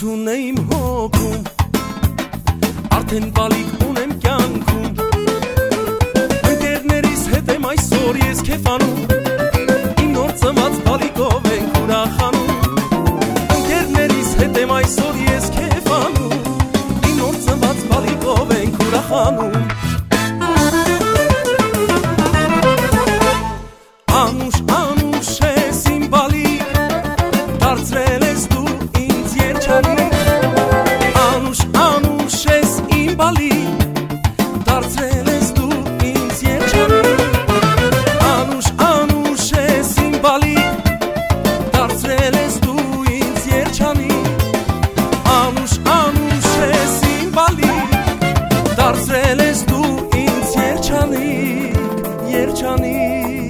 Ողջունն է իմ հոգում, արդեն բալիկ ունեմ կյանքում, ընկերներիս հետ եմ այսօր ես քեֆանում, իմ նոր ծնված բալիկով ենք ուրախանում, ընկերներիս հետ եմ այսօր ես քեֆանում, իմ նոր ծնված բալիկով ենք ուրախանում։ Անուշ, անուշ ես իմ բալիկ, դարձրել ես դու ինձ երջանիկ, անուշ, անուշ ես իմ բալիկ, դարձրել ես դու ինձ երջանիկ, անուշ, անուշ ես իմ բալիկ, դարձրել ես դու ինձ երջանիկ, անուշ, անուշ ես իմ բալիկ, դարձրել ես դու ինձ երջանիկ, երջանիկ։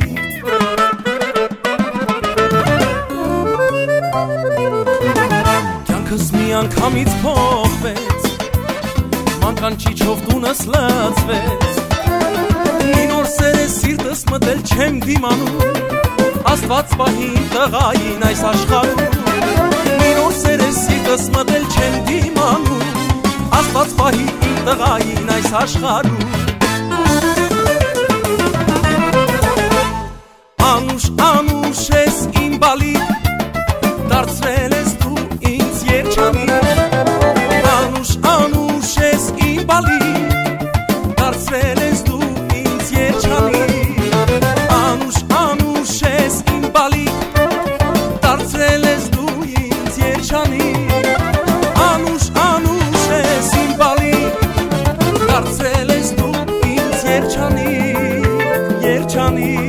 Կյանքս մի անգամից փոխվեց, մանկանչիչով տունս լացվեց, մի նոր սեր է սիրտս մտել չեմ դիմանում, Աստված պահի իմ տղային այս աշխարհում, մի նոր սեր է սիրտս մտել չեմ դիմանում, Աստված պահի իմ տղային այս աշխարհում։ Անուշ, անուշ ես իմ բալիկ, դարձրել ես դու ինձ երջանիկ, անուշ, անուշ ես իմ բալիկ, դարձրել ես դու ինձ երջանիկ, անուշ, անուշ ես իմ բալիկ, դարձրել ես դու ինձ երջանիկ, անուշ, անուշ ես իմ բալիկ, դարձրել ես դու ինձ երջանիկ, երջանիկ։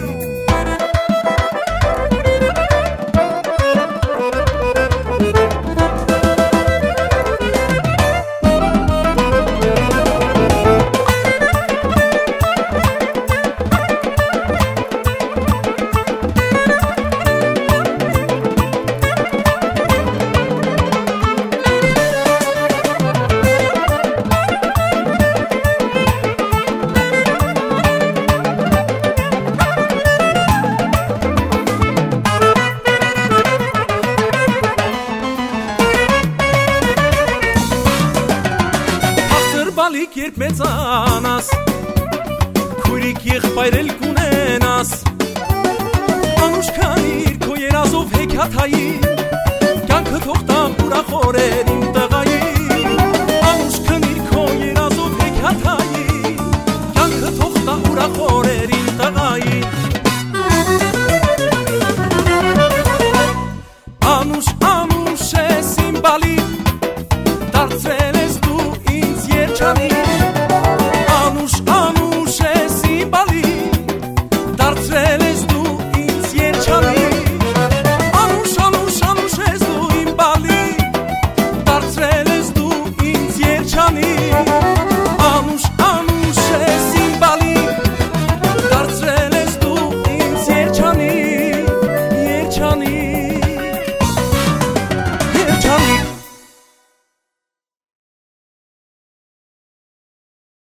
Բալիկ երբ մեծանաս, քույրիկ եղբայր էլ կունենաս, անուշ քանիր քո երազով հեքիաթային,